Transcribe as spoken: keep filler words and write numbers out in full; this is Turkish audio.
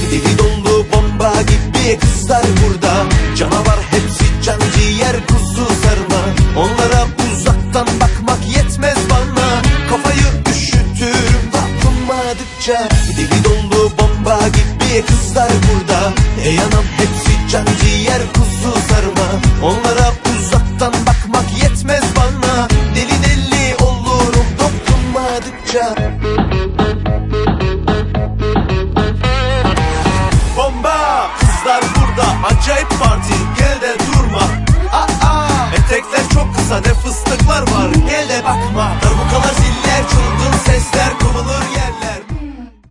Deli dolu bomba gibi kızlar burada. Canavar hepsi, can ciğer kuzu sarma. Onlara uzaktan bakmak yetmez bana. Kafayı üşütürüm dokunmadıkça. Deli dolu bomba gibi kızlar burada. Ey anam hepsi can ciğer kuzu sarma. Onlara uzaktan bakmak yetmez bana. Deli deli olurum dokunmadıkça. Bomba kızlar burada, acayip parti, gel de durma. Aa, etekler çok kısa, ne fıstıklar var, gel de bakma. Darbukalar, ziller, çılgın sesler, kovulur